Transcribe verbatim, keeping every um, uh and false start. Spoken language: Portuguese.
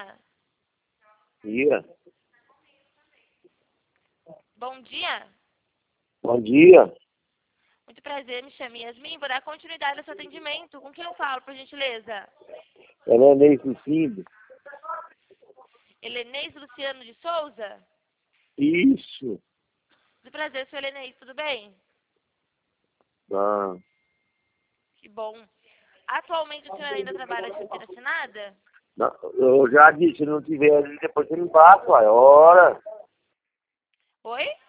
dia. Dia. Bom dia. Bom dia. Muito prazer, me chamo Yasmin. Vou dar continuidade ao seu atendimento. Com quem eu falo, por gentileza? Helenei Cicílio. Helenês Luciano de Souza? Isso. Muito prazer, sou Helenês, tudo bem? Ah, Que bom. Atualmente a senhora ainda trabalha de carteira assinada? não, eu já disse, se não tiver ali, depois você me bate, uai. Ora. Oi?